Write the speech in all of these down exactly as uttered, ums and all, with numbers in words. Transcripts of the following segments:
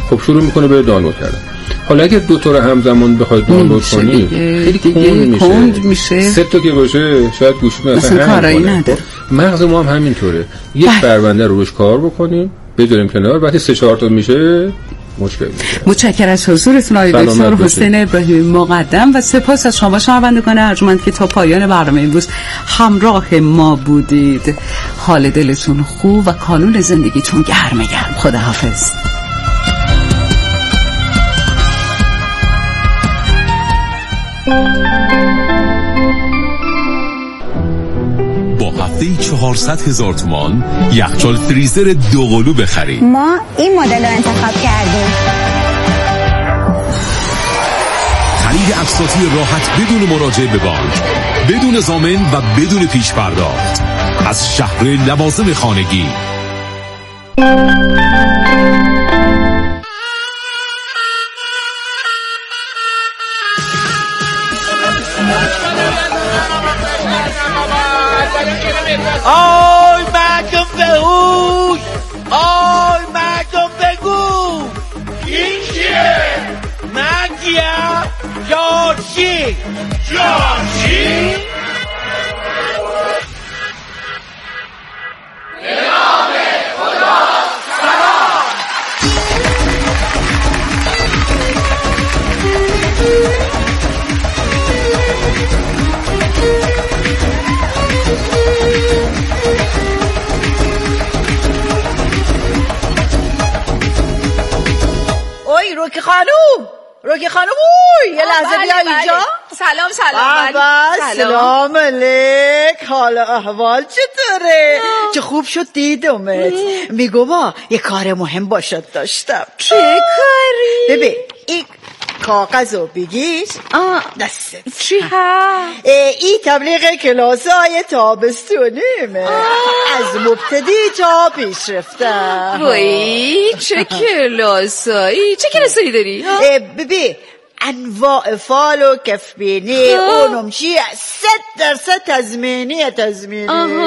خب شروع میکنه به دانلود کردن. حالا اگه دو تا رو همزمان بخواد دانلود کنی خیلی کند میشه. میشه سه تا که باشه شاید گوشیتون اصلا کارایی نداره. مغز ما هم همینطوره. یک پرونده رو روش کار بکنیم بذاریم کنار، وقتی سه چهار تا میشه مشکل میشه. متشکرم از حضورتون آقای دکتر حسین ابراهیمی مقدم و سپاس از شما شنوندگان ارجمند که تا پایان برنامه امروز همراه ما بودید. حال دلتون خوب و کانون زندگیتون گرم گرم. خداحافظ. با هفته چهارصد هزار تومان یخچال فریزر دوقلو بخرید. ما این مدل رو انتخاب کردیم. خرید اقساطی راحت بدون مراجعه به بانک، بدون ضامن و بدون پیش پرداخت از شهر لوازم خانگی. آی مردم بهوش، آی مردم بگو این چیه؟ مگیا جارچی جارچی؟ به نام خدا سلام. اوی روکی خانوم، روکی خانوم، اوی یه لحظه بله بیا بله. اینجا. سلام سلام. بله سلام علیک، حال احوال چطوره؟ چه خوب شد دیدمت. میگو با یه کار مهم باشد داشتم. چه کاری؟ ببین این کاغذو بگیر دستت. چی هست؟ این تبلیغ کلاس های تابستونیمه، از مبتدی تا پیشرفته. وای چه کلاسایی، چه کلاسایی داری؟ ببین انواع فال و کفبینی اونم چیه ست درصد تضمینی تضمینی.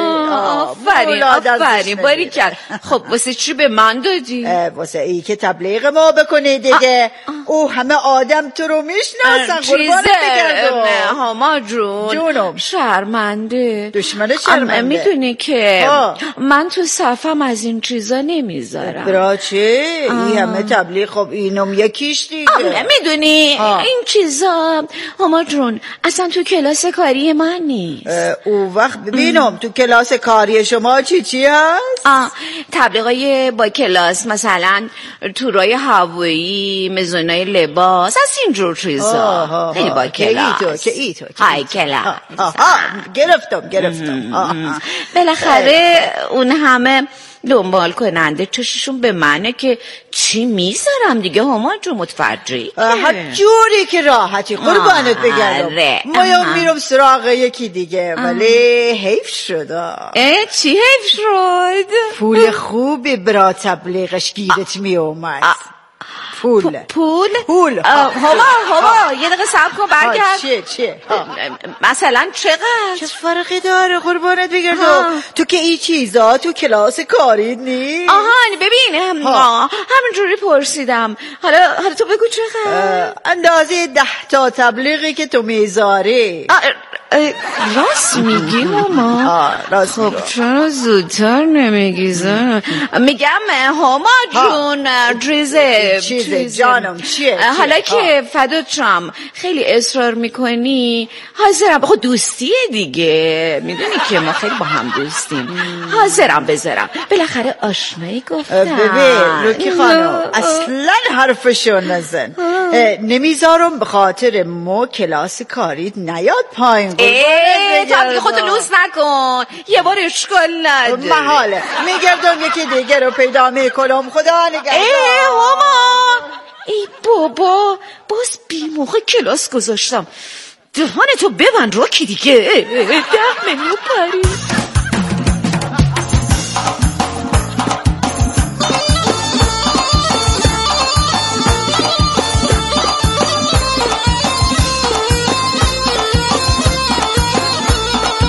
آفرین آفرین باری کرد. خب واسه چی به من دادی؟ واسه ای که تبلیغ ما بکنی دیگه. او همه آدم تو رو میشناسن. قربانت بگردم هما جون جونم شرمنده. دشمن شرمنده. میدونی که ها. من تو صفم از این چیزا نمیذارم. برا چه؟ این همه تبلیغ خب اینم یکیش دیگه. میدونی این چیزا هما جون اصلا تو کلاس کاری من نیست. او وقت ببینم تو کلاس کاری شما چی چی هست؟ آه تبلیغای با کلاس مثلا تورای هوایی، مزونای لباس، از اینجور چیزا. خیلی با کلاس. که ای تو های کلاس. گرفتم گرفتم. بالاخره اون همه دنبال کننده چششون به منه که چی میذارم دیگه. هما جو متفرجی هر جوری که راحتی قربانت بگردم. ما میرم سراغ یکی دیگه ولی حیف شده. چی حیف شد؟ پول خوبی برا تبلیغش گیرت می اومد. پول پول پول هوا هوا یه دقیقه صبر کن برگرد. چیه چیه مثلا چقدر؟ چه فرقی داره قربانت بگردم؟ تو که این چیزا تو کلاس کاری نیست. آهان ببین همینجوری پرسیدم. حالا حالا تو بگو چقدر؟ اندازه ده تا تبلیغی که تو میذاری. راست میگی ماما؟ راست خب چرا زودتر نمیگی زن؟ میگم هما جون دریزه چیزه جانم چیه؟ حالا که فدات شم خیلی اصرار میکنی حاضرم. خب دوستیه دیگه، میدونی که ما خیلی با هم دوستیم. حاضرم بذارم، بالاخره آشنایی گفتم. ببین روکی خانم اصلا حرفشو نزن. نمیذارم به خاطر ما کلاس کاری نیاد پایین. ای تا خودتو لوس نکن، یه بار اشکال نداره. محاله میگردم یکی دیگه رو پیدا میکنم. خدا نگهدار. ای هما ای بابا باز بی موقع کلاس گذاشتم. دهانتو ببند روکی دیگه. ده منو پری.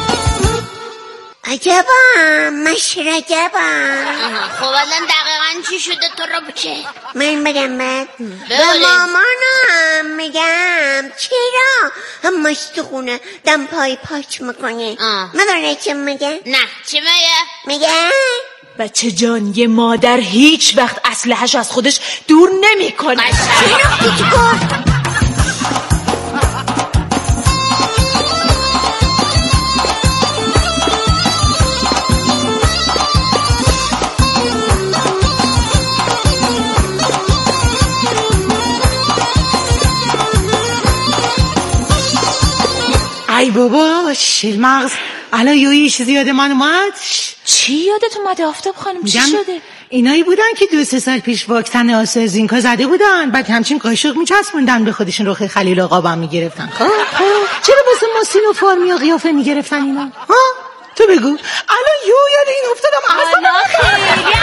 عجبم مشرجبم. خب الان دقیقا چی چی شده تو رو بچه؟ من بگم من به مامانم میگم چرا همش تو خونه دم پای پاچ میکنه. مدارنه چه میگه؟ نه چی میگه؟ میگه بچه جان یه مادر هیچ وقت اسلحه‌اش از خودش دور نمیکنه. چرا تو گفت؟ ای بابا شیر مغز الان یه چیزی یاد من اومد. چی یادت اومده آفتاب خانم؟ چی شده؟ اینایی بودن که دو سه سال پیش واکسن آسترازینکا زده بودن، بعد همچین قاشق میچسبوندن به خودشون رخ خلیل آقا هم میگرفتن. خب چرا واسه ما سینوفارم یا قیافه میگرفتن اینا؟ ها تو بگو الان یو یاد این افتادم. حالا خیلی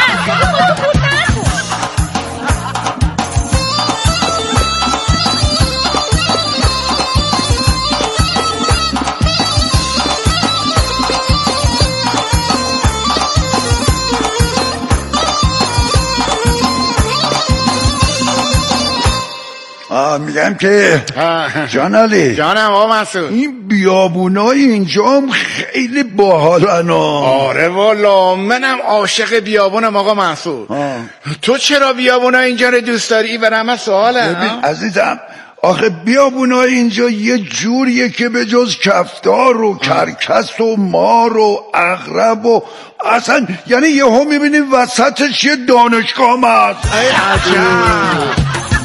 میگم که جان علی جانم آقا مسعود، این بیابونای اینجا هم خیلی باحالن. آره والا منم عاشق بیابونم آقا مسعود. تو چرا بیابونای اینجا رو دوست داری؟ برام سواله. ببین عزیزم آخه بیابونای اینجا یه جوریه که به جز کفتار و کرکس و مار و عقرب و اصلا یعنی یه هم میبینی وسطش یه دانشگاه هست. ای عجب.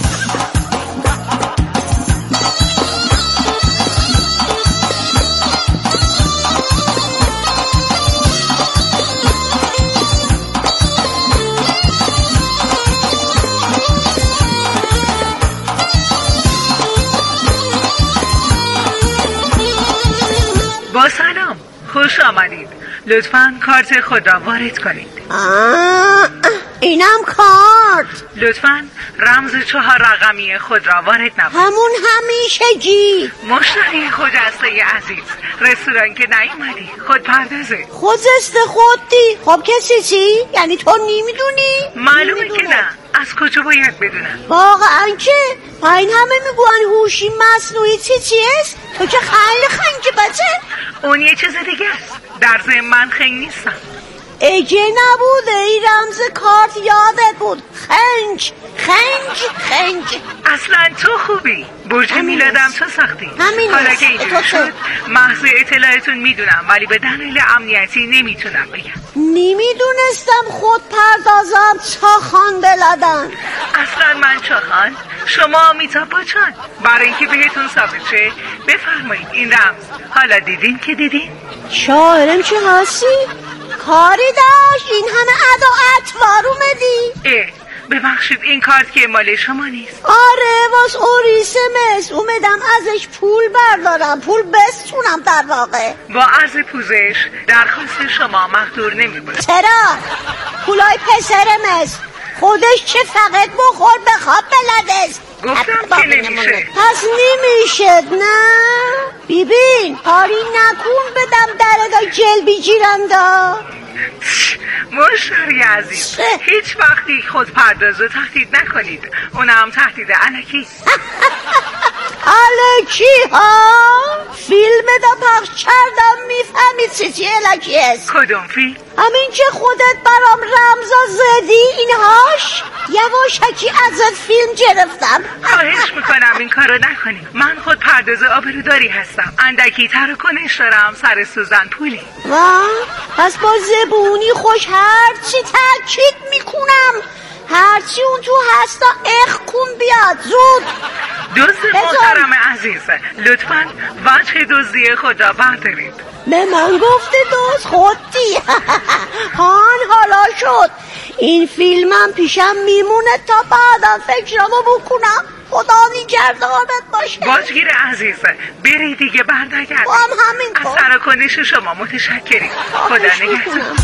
با سلام، خوش آمدید. لطفاً کارت خود را وارد کنید. آه اینم کارت. لطفاً رمز چهار رقمی خود را وارد نمایید. همون همیشگی. مشتری خجسته عزیز، رستوران که نیومدی خود پردازه. خجسته خودی؟ خب کسی چی؟ یعنی تو نمیدونی؟ معلومه که نه. از کجا باید بدونم؟ واقعا که این همه میگوان هوشی مصنوعی چی چیست؟ تو که خیلی خنگی بچه. اون یه چیز دیگه است. در ضمن من خنگ نیستم. اگه نبوده این رمز کارت یادت بود. خنگ خنگ خنگ. اصلا تو خوبی. برج میلادم تو ساختی. حالا که اینجور شد محض اطلاعتون میدونم، ولی به دلیل امنیتی نمیتونم بگم. نمیدونستم خود پردازم چاخان بلدن. اصلا من چاخان، شما آمیتا بچان. برای اینکه بهتون ثابت شه بفرمایید این رمز. حالا دیدین که دیدین؟ شاعرم چه هستی؟ کاری داشت این همه ادا اطوار اومدی؟ اه ببخشید این کارت که مال شما نیست. آره واس اوریسه مست اومدم ازش پول بردارم، پول بستونم در واقع. با عرض پوزش درخواست شما مقدور نمی بود. چرا؟ پولای پسر مست خودش چه فقط بخور بخواب بلدست. گفتم که نمیشه. پس نمیشه نه؟ ببین کاری نکن بدم درگاه جلبی گیرنده. مشتری عزیز هیچ وقتی خود پرداز رو تهدید نکنید، اونم تهدید الکی. الکی ها؟ فیلم دا پخش کردم میفهمید چی چی الکی است. کدوم فیلم؟ همین که خودت برام رمزا زدی اینهاش یواشکی ازت فیلم گرفتم. خواهش میکنم این کارو نکنی. من خود پرداز آبروداری هستم، اندکی تراکنش دارم، سر سوزن پولی. واه پس با زبونی خوش هرچی تاکید میکنم هرچی اون تو هستا اخ کن بیاد زود. دوست محترم عزیز لطفاً وجه دزدی خود را بردارید. به من گفته دوست خودی. هان حالا شد این فیلمم پیشم میمونه تا بعدم فکرمو بکنم. خدا نگهدارت باشه. باجگیر عزیز بری دیگه برنگردید. هم همین کن. از تراکنش شما متشکریم. خدا نگهدار.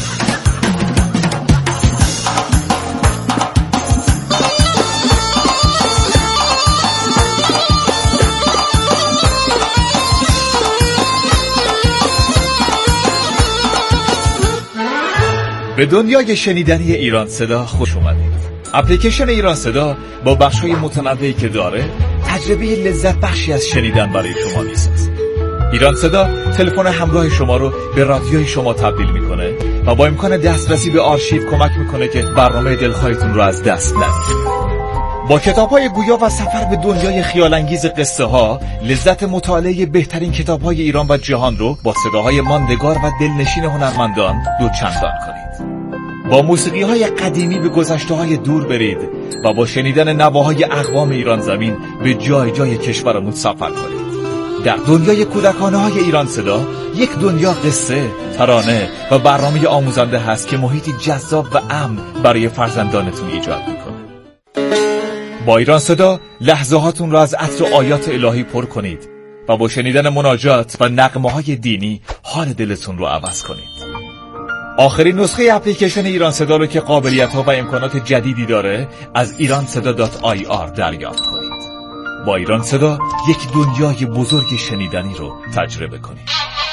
به دنیای شنیدنی ایران صدا خوش اومدید. اپلیکیشن ایران صدا با بخش‌های متنوعی که داره تجربه لذت بخشی از شنیدن برای شما میسازه. ایران صدا تلفن همراه شما رو به رادیوی شما تبدیل میکنه و با امکان دسترسی به آرشیو کمک میکنه که برنامه دلخواهتون رو از دست ندید. با کتاب‌های گویا و سفر به دنیای خیال‌انگیز قصه ها، لذت مطالعه بهترین کتاب‌های ایران و جهان رو با صداهای ماندگار و دلنشین هنرمندان دوچندان کنید. با موسیقی‌های قدیمی به گذشته‌های دور برید و با شنیدن نواهای اقوام ایران زمین به جای جای کشورمون سفر کنید. در دنیای کودکانه‌های ایران صدا یک دنیا قصه، ترانه و برنامه آموزنده هست که محیطی جذاب و امن برای فرزندانتون ایجاد می‌کنه. با ایران صدا لحظه هاتون را از عطر و آیات الهی پر کنید و با شنیدن مناجات و نغمه‌های دینی حال دلتون رو عوض کنید. آخرین نسخه اپلیکیشن ایران صدا رو که قابلیت‌ها و امکانات جدیدی داره از ایران صدا دات آی آر دریافت کنید. با ایران صدا یک دنیای بزرگ شنیدنی رو تجربه کنید.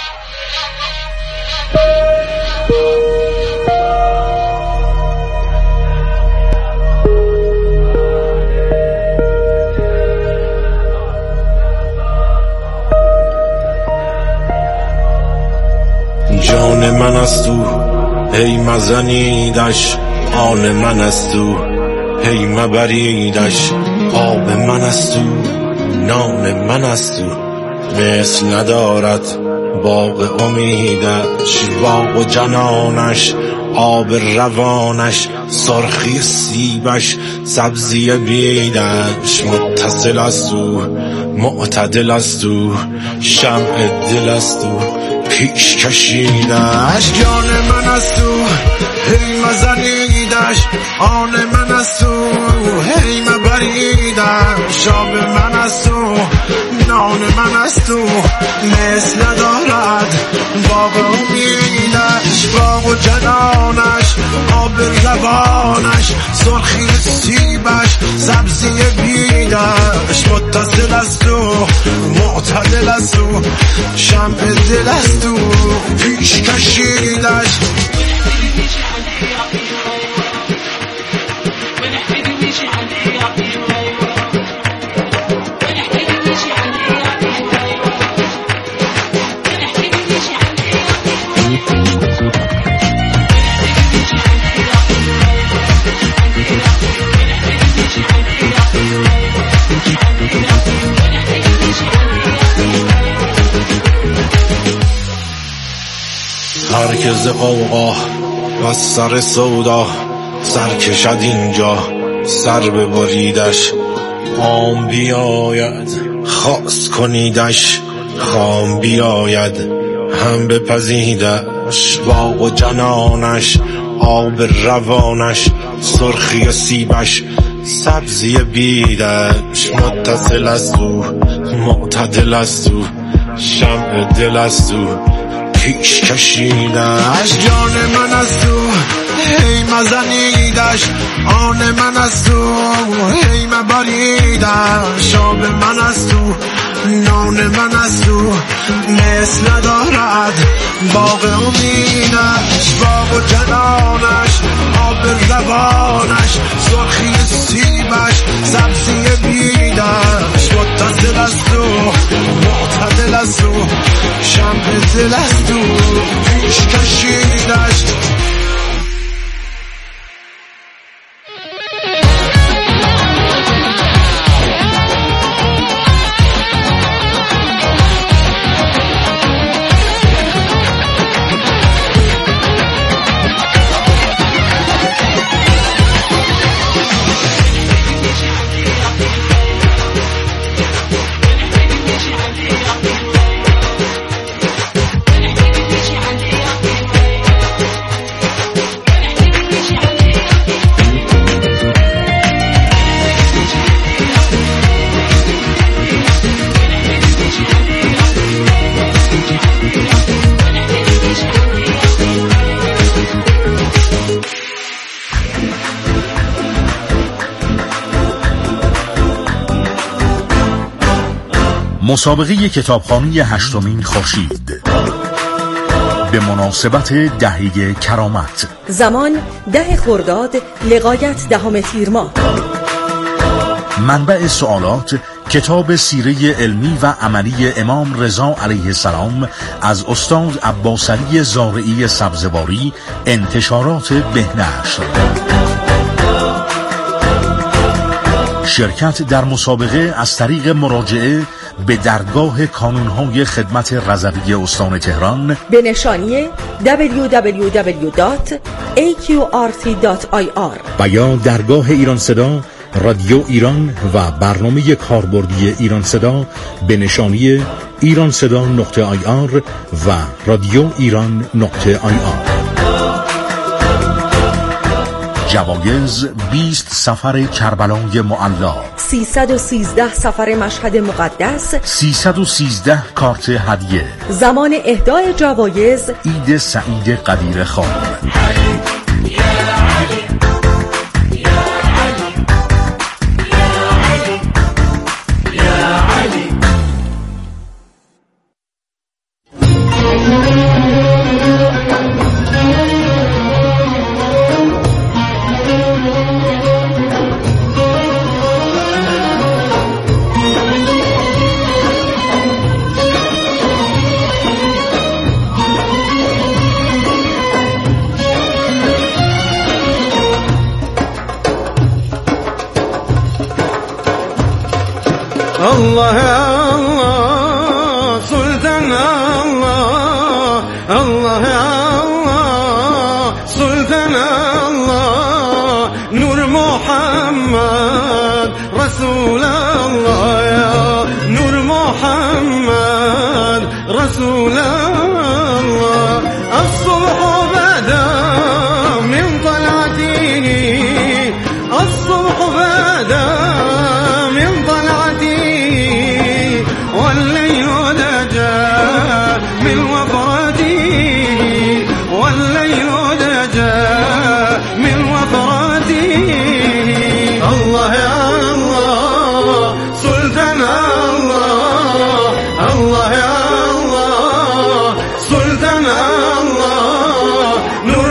جان من است تو هی مزنیدش، آن من است تو هی مبریدش، آب من است تو نان من است تو، مثل ندارد باغ امیدش، باغ و جنانش آب روانش، سرخی سیبش سبزی بیدش، متصل است تو معتدل است تو، شمع دل است تو پیش کشیدش، جان من است تو هی مزنیدش، آن من است تو هی مبریدش، آب من است تو نان من است تو، مثل دارد باغ امیدش، باغ و جنانش آب روانش، سرخی سیبش سبزی بیدش، متصل است تو معتدل است تو، شمع دل است تو پیش کشیدش. هرکز قوقا و سر سودا سر کشد اینجا سر ببریدش، عام بیاید خاص کنیدش، خام بیاید هم بپزیدش، باغ و جنانش آب روانش، سرخی سیبش سبزی بیدش، متصل است تو معتدل است تو، شمع دل است تو پیش کشیدش، جان من است تو هی مزنیدش، آن من است تو هی مبریدش، آب من است تو نان من است تو، مثل ندارد باغ امیدش، باغ و جنانش آب روانش، سرخی سیبش سبزی بیدش، متصل است تو معتدل است تو، شمع دل است تو پیش کشیدش. مسابقه کتابخوانی هشتمین خورشید به مناسبت دهه کرامت. زمان ده خرداد لغایت دهم تیر ماه. منبع سوالات کتاب سیره علمی و عملی امام رضا علیه السلام از استاد عباسعلی زارعی سبزواری، انتشارات بهنشر. شرکت در مسابقه از طریق مراجعه به درگاه کانونهای خدمت رضوی استان تهران به نشانی دبلیو دبلیو دبلیو دات ای کیو آر تی دات آی آر و یا درگاه ایران صدا، رادیو ایران و برنامه کاربردی ایران صدا به نشانی ایران صدا نقطه آی آر و رادیو ایران نقطه آی آر. جوایز: بیست سفر کربلای معلا، سیصد و سیزده سفر مشهد مقدس، سیصد و سیزده کارت هدیه. زمان اهدای جوایز: عید سعید قدیر خان. الله الله سلطان الله الله الله سلطان الله نور محمد رسول الله يا نور محمد رسول الله الصبح بدا من طلعته الصبح بدا من طلعته والليل دجى من وفراته والليل دجى من وفراته الله يا الله سلطان الله الله يا الله سلطان الله نور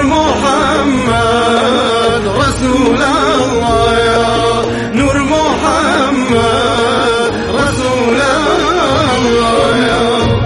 محمد رسول الله يا نور محمد رسول الله يا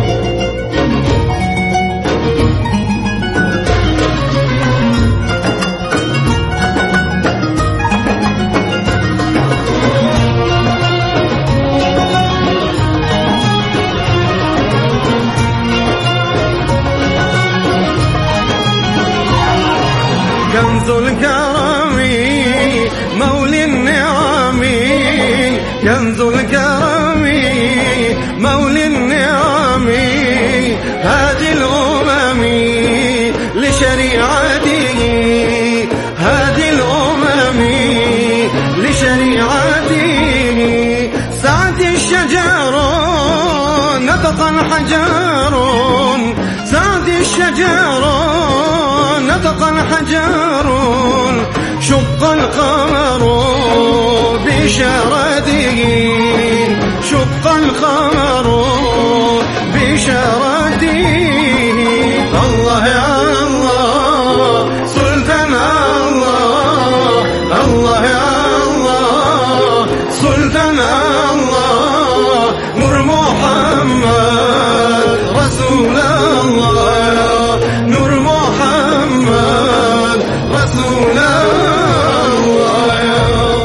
كنز الكرم مولى النعم كنز الكرم مولى النعم هذه الأمم لشريعته هذه الأمم لشريعته سعد الشجر نطق الحجر سعد الشجر نطق الحجر شق القمر بإشارته شق القمر بإشارته الله يا الله سلطان الله الله يا الله سلطان الله نور محمد رسول الله نور محمد رسول الله يا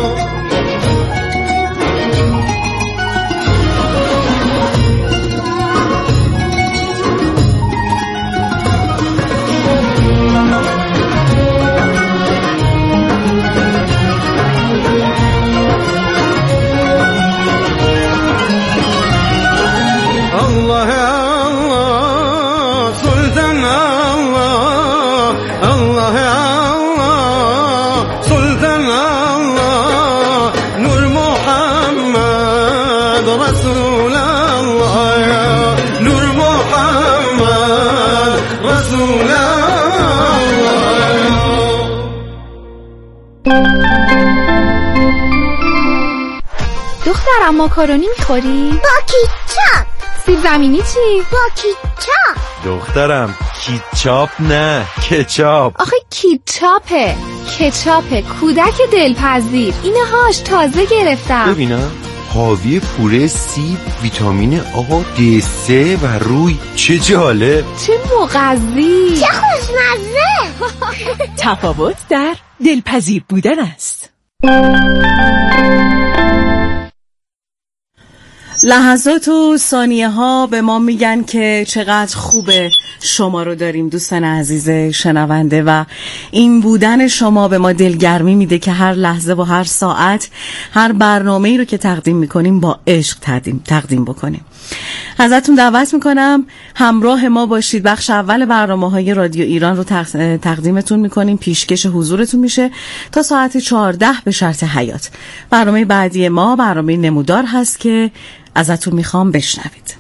الله يا الله سلطان الله الله يا الله سلطان الله نور محمد رسول الله يا نور محمد رسول الله يا دخترم ماکارونی میخوری؟ با کیچاپ. سیب زمینی چی؟ با کیچاپ. دخترم کیچاپ نه کچاپ. آخه کیچاپه کچاپه کودک دلپذیر. اینه هاش تازه گرفتم. ببینم حاوی پوره سیب، ویتامین آ، دی سه و روی. چه جالب، چه مغذی، چه خوشمزه. تفاوت در دلپذیر بودن است. لحظات و ثانیه ها به ما میگن که چقدر خوبه شما رو داریم دوستان عزیز شنونده و این بودن شما به ما دلگرمی میده که هر لحظه و هر ساعت هر برنامه‌ای رو که تقدیم میکنیم با عشق تقدیم, تقدیم بکنیم. ازتون دعوت میکنم همراه ما باشید. بخش اول برنامه‌های رادیو ایران رو تقدیمتون میکنیم، پیشکش حضورتون میشه تا ساعت چهارده به شرط حیات. برنامه بعدی ما برنامه نمودار هست که ازتون میخوام بشنوید.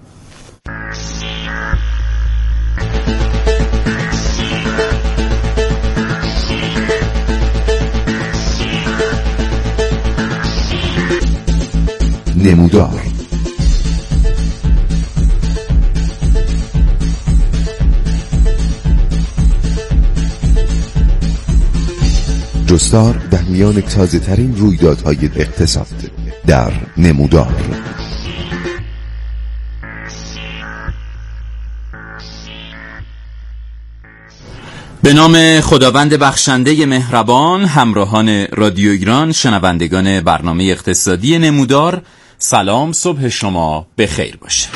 نمودار جستار در میان تازه ترین رویدادهای اقتصاد در نمودار. به نام خداوند بخشنده مهربان، همراهان رادیو ایران، شنوندگان برنامه اقتصادی نمودار، سلام، صبح شما بخیر باشه.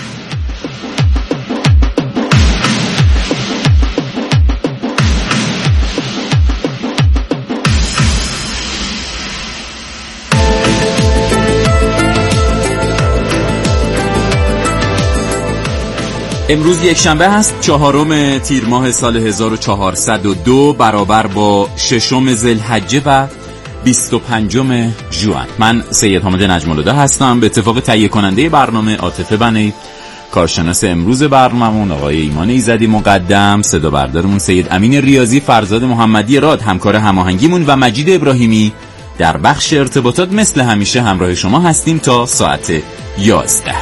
امروز یک شنبه هست، چهارم تیر ماه سال هزار و چهارصد و دو برابر با ششم ذوالحجه و بیست و پنجم ژوئن. من سید حامد نجم‌الهدی هستم. به اتفاق تهیه کننده برنامه عاطفه بنی، کارشناس امروز برنامه‌مون آقای ایمان ایزدی مقدم، صدا بردارمون سید امین ریاضی، فرزاد محمدی راد همکار هماهنگیمون و مجید ابراهیمی در بخش ارتباطات مثل همیشه همراه شما هستیم تا ساعت یازده.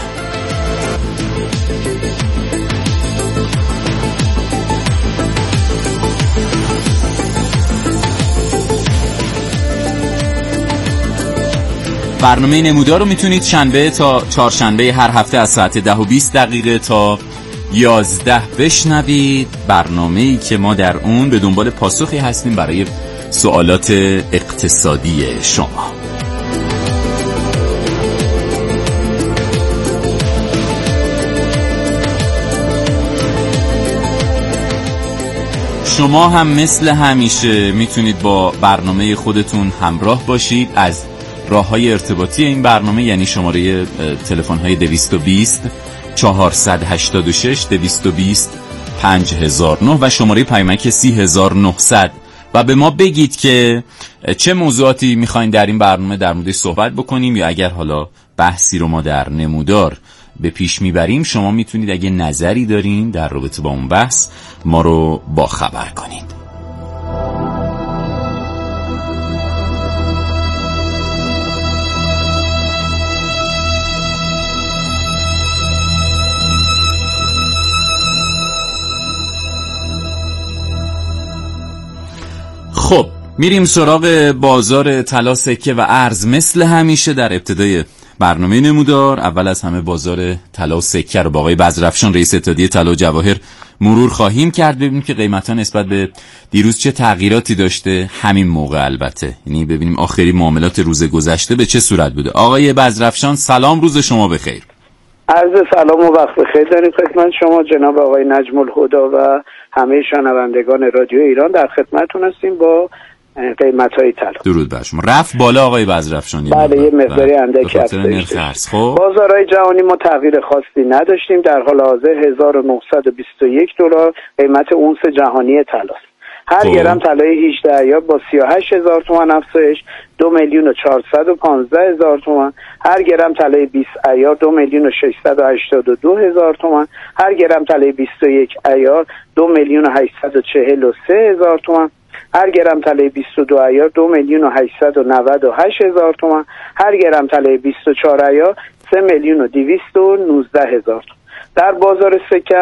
برنامه نمودار رو میتونید شنبه تا چهارشنبه هر هفته از ساعت ده و بیست دقیقه تا یازده بشنوید. برنامه‌ای که ما در اون به دنبال پاسخی هستیم برای سوالات اقتصادی شما. شما هم مثل همیشه میتونید با برنامه خودتون همراه باشید از راه‌های ارتباطی این برنامه، یعنی شماره تلفن‌های دویست و بیست چهارصد و هشتاد و شش دویست و بیست پنج هزار و نه و شماره پیامک سی هزار و نهصد و به ما بگید که چه موضوعاتی می‌خواید در این برنامه در موردش صحبت بکنیم، یا اگر حالا بحثی رو ما در نمودار به پیش میبریم شما میتونید اگه نظری دارین در رابطه با اون بحث ما رو با خبر کنید. خب میریم سراغ بازار طلا، سکه و ارز مثل همیشه در ابتدای برنامه نمودار. اول از همه بازار طلا و سکه رو با آقای بزرافشان رئیس اتحادیه طلا و جواهر مرور خواهیم کرد، ببینیم که قیمت‌ها نسبت به دیروز چه تغییراتی داشته، همین موقع البته، یعنی ببینیم آخری معاملات روز گذشته به چه صورت بوده. آقای بزرافشان سلام، روز شما بخیر. عرض سلام و وقت بخیر داریم خدمت شما جناب آقای نجم‌الهدی و همه شنوندگان رادیو ایران. در خدمتتون هستیم با قیمت‌های طلا. درود بر شما. رفت بالا آقای بزرافشانی؟ بله یه مقداری اندکی افزایش داشت. خب بازارهای جهانی ما تغییر خاصی نداشتیم. در حال حاضر هزار و نهصد و بیست و یک دلار قیمت اونس جهانی طلاست. هر خب. گرم طلای هجده ایار با سی و هشت هزار تومان افزایش دو میلیون و چهارصد و پانزده هزار تومان. هر گرم طلای بیست ایار دو میلیون و ششصد و هشتاد و دو هزار تومان. هر گرم طلای بیست و یک ایار دو میلیون و هشتصد و چهل و سه هزار تومان. هر گرم طلای بیست و دو ایار دو میلیون و هشتصد و نود و هشت هزار تومان. هر گرم طلای بیست و چهار ایار سه میلیون و دویست و نوزده هزار تومان. در بازار سکم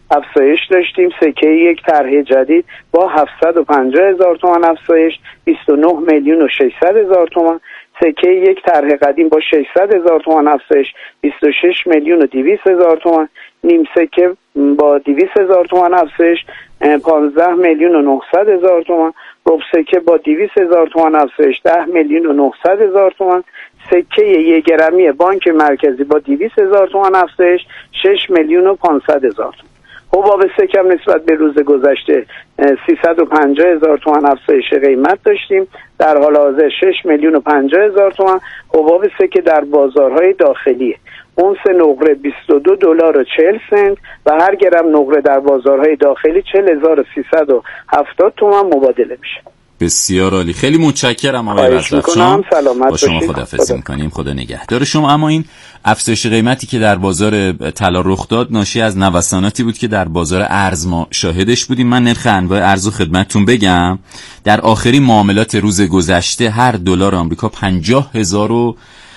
افزایش داشتیم. سکه یک طرح جدید با هفتصد و پنجاه هزار تومان افزایش بیست و نه میلیون و ششصد هزار تومان. سکه یک طرح قدیم با ششصد هزار تومان افزایش بیست و شش میلیون و دویست هزار تومان. نیم سکه با دویست هزار تومان افزایش پانزده میلیون و نهصد هزار تومان. ربع سکه با دویست هزار تومان افزایش ده میلیون و نهصد هزار تومان. سکه یک گرمی بانک مرکزی با دویست هزار تومان افزایش شش میلیون و پانصد هزار تومان. حباب سکه نسبت به روز گذشته سیصد و پنجاه هزار تومان افزایش قیمت داشتیم. در حال حاضر شش میلیون و پنجاه هزار تومان. حباب سکه در بازارهای داخلی اونس نقره بیست و دو دلار و چهل سنت و هر گرم نقره در بازارهای داخلی چهل هزار و سیصد و هفتاد تومان مبادله میشه. بسیار عالی، خیلی متشکرم آقای رضوان. سلامت با شما خداحافظی می‌کنیم، خدا نگهدار شما. اما این افزایش قیمتی که در بازار طلا رخ داد ناشی از نوساناتی بود که در بازار ارز ما شاهدش بودیم. من نرخ انواع ارز رو خدمتتون بگم. در آخرین معاملات روز گذشته هر دلار آمریکا پنجاه هزار و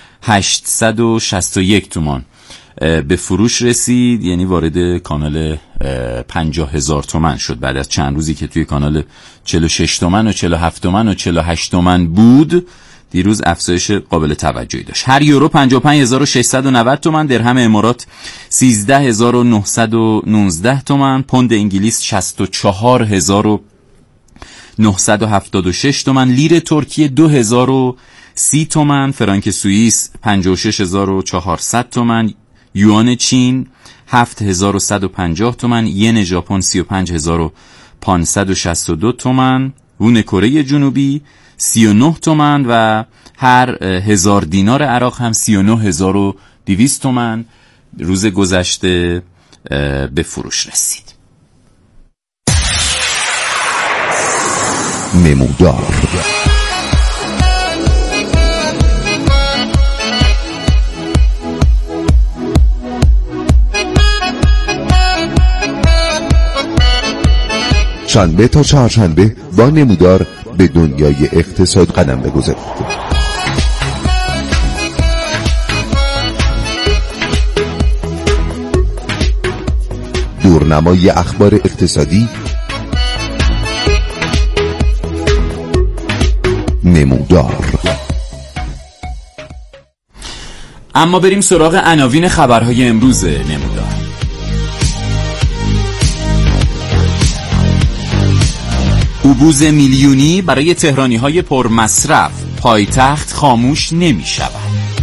هشتصد و شصت و یک تومان به فروش رسید، یعنی وارد کانال پنجاه هزار تومن شد بعد از چند روزی که توی کانال چهل و شش تومن و چهل و هفت تومن و چهل و هشت تومن بود. دیروز افزایش قابل توجهی داشت. هر یورو پنجاه و پنج هزار و ششصد و نود تومن، درهم امارات سیزده هزار و نهصد و نوزده تومن، پوند انگلیس شصت و چهار هزار و نهصد و هفتاد و شش تومن، لیر ترکیه دو هزار و سی تومن، فرانک سوئیس پنجاه و شش هزار و چهارصد تومن، یوان چین هفت هزار و صد و پنجاه تومن، ین ژاپن سی و پنج هزار و پانصد و شصت و دو تومن، وون کره جنوبی سی و نه تومن و هر هزار دینار عراق هم سی و نه هزار و دویست تومن روز گذشته به فروش رسید. نمودار شنبه تا چهارشنبه با نمودار به دنیای اقتصاد قدم بگذارید. دورنمای اخبار اقتصادی، نمودار. اما بریم سراغ عناوین خبرهای امروز نمودار. عبوز میلیونی برای تهرانی‌های پرمصرف، پایتخت خاموش نمی‌شود.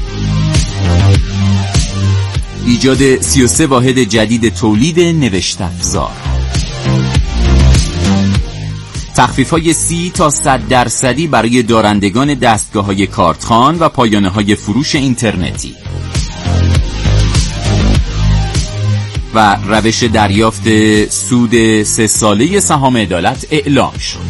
ایجاد سی و سه واحد جدید تولید نوشت افزار. تخفیف‌های سی تا صد درصدی برای دارندگان دستگاه‌های کارتخوان و پایانه‌های فروش اینترنتی. و روش دریافت سود سه ساله سهام عدالت اعلام شد.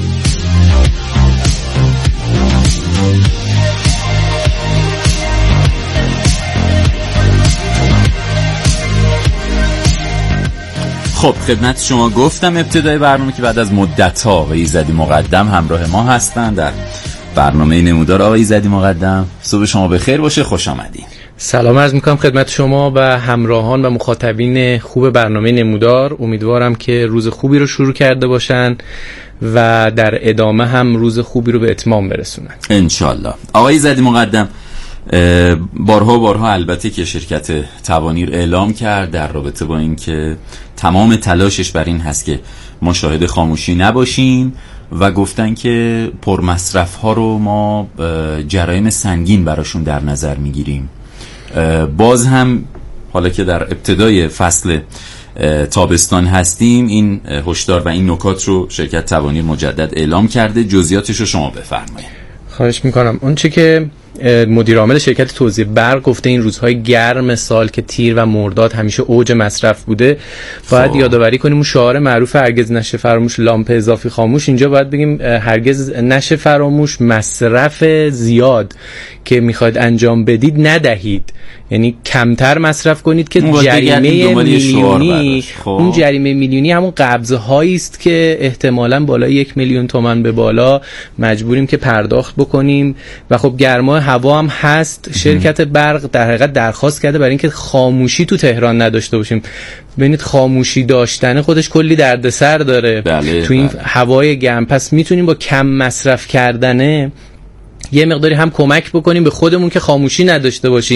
خب خدمت شما گفتم ابتدای برنامه که بعد از مدت‌ها آقای ایزدی مقدم همراه ما هستن در برنامه نمودار. آقای ایزدی مقدم صبح شما بخیر باشه، خوش آمدین. سلام عرض میکنم خدمت شما و همراهان و مخاطبین خوب برنامه نمودار. امیدوارم که روز خوبی رو شروع کرده باشن و در ادامه هم روز خوبی رو به اتمام برسونن انشالله. آقای ایزدی مقدم، بارها بارها البته که شرکت توانیر اعلام کرد در رابطه با این که تمام تلاشش بر این هست که ما شاهد خاموشی نباشیم و گفتن که پرمصرف ها رو ما جرایم سنگین براشون در نظر میگیریم. باز هم حالا که در ابتدای فصل تابستان هستیم این هشدار و این نکات رو شرکت توانیر مجدد اعلام کرده. جزئیاتش رو شما بفرمایید. خواهش میکنم. اون چه که مدیر عامل شرکت توزیع برق گفته این روزهای گرم سال که تیر و مرداد همیشه اوج مصرف بوده باید یادآوری کنیم اون شعار معروف هرگز نشه فراموش لامپ اضافی خاموش، اینجا باید بگیم هرگز نشه فراموش مصرف زیاد که میخواید انجام بدید ندهید، یعنی کمتر مصرف کنید که جریمه میلیونی اون جریمه میلیونی همون قبض هایی است که احتمالاً بالای یک میلیون تومان به بالا مجبوریم که پرداخت بکنیم و خب گرما هوا هم هست. شرکت برق در حقیقت درخواست کرده برای اینکه خاموشی تو تهران نداشته باشیم. ببینید خاموشی داشتن خودش کلی دردسر داره بله، تو این بله. هوای گرم. پس میتونیم با کم مصرف کردنه یه مقداری هم کمک بکنیم به خودمون که خاموشی نداشته باشیم.